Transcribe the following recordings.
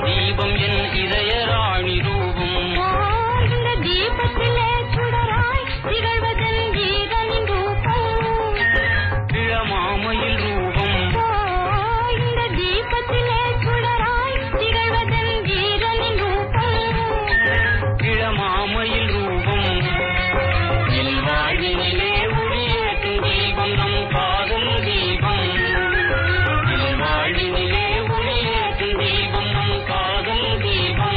தீபம் என் இதய ராணி ரூபம். இந்த தீபத்திலே சுடராய் திகழ்வதன் கீதனின் ரூபம். இளமாமையில் ரூபம். இந்த தீபத்திலே சுடராய் திகழ்வதன் கீதனின் ரூபம். இளமாமையில் ரூபம். இல்வாழ்வினிலே ஒளியேற்றும் தீபம் நம் காதல் தீபம். இல்வாழ்வினிலே ஒளியேற்றும் தீபம் நம் காதல் தீபம்.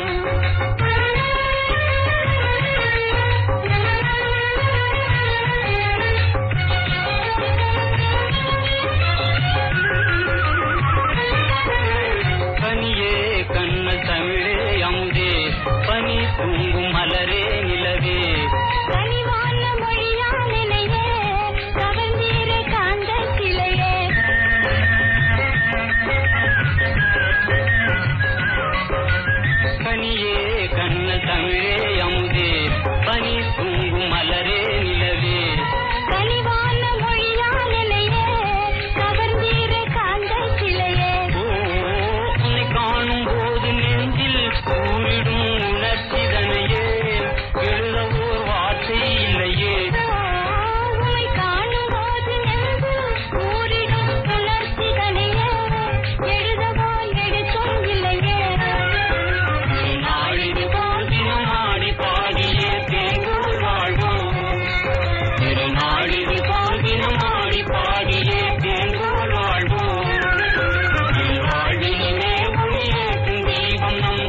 கனியே கண்ணல் தமிழே அமுதே பனி தூங்கும் மலரே நிலவே. கனிவான மொழியால் இணையே கவர்ந்தீர காந்த சிலையே. கனியே கண்ணல் தமிழே அமுதே பனி தூங்கும் மலரே நிலவே. கனிவான மொழியால் இணையே கவர்ந்தீர காந்த சிலையே. ஓ உன்னை காணும் போது நெஞ்சில் கூறிடும் உணர்ச்சிதனையே எழுத ஓர் வார்த்தை இல்லையே. உம்மை காணும் போது நெஞ்சில் ஊறிடும் உணர்ச்சிதனையே எழுதவோ எழுத்தும் இல்லையே. நாளிது போல் தினம் ஆடி பாடியே தேங்கோடு வாழ்வோம். திருநாளிது போல் தினம் ஆடி பாடியே தேங்கோடு வாழ்வோம். வாழ்வினிலே ஒளியேற்றும் தீபம் நம்